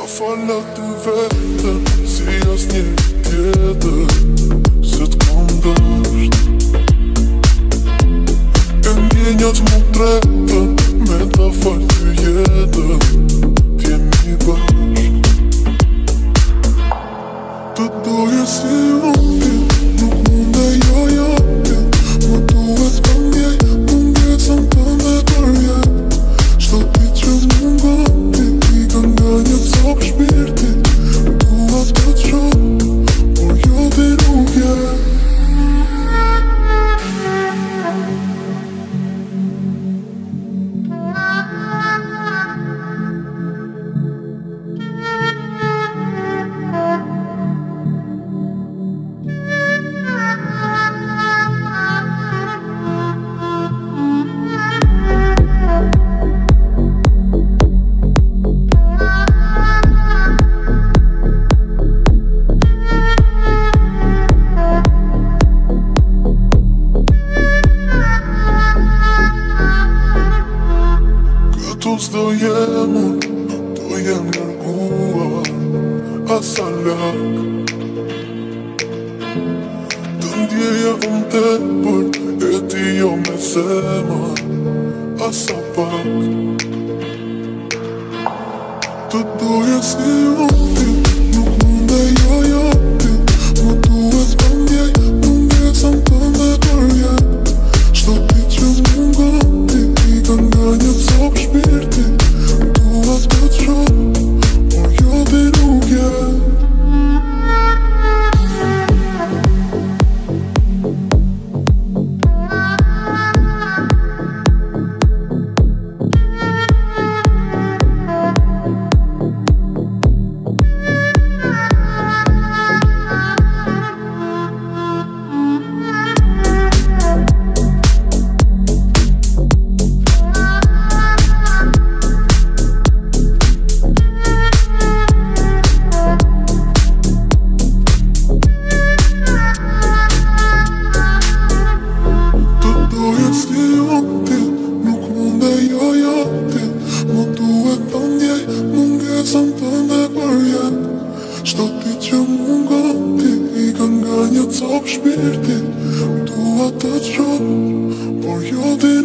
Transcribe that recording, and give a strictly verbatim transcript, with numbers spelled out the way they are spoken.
Fala të vetën si as një tjetër, se t'kam dësht. E ndjenjat mu tretën me ta fal të jetën, t'jemi bashk. Të doje si unë, nuk munde jo jati, më duhet këndjej, mungesën tënde për jet. Shto ti që mungati, i ka nga një cop shpirti, dua të të shoh, por jo ti nuk je. S'do jem unë, do jem nërguar asa lak. Të ndjeja unë tepër, e ti jo me zemër asa pak. Të doje si unë, nuk munde jo jati, më duhet këndjej, mungesën tënde për jet. Shto ti që mungati, i ka nga një cop shpirti, dua të të shoh, por jo ti nuk je. Shto ti që mungati, i ka nga një cop shpirti, dua të të shoh, por jo ti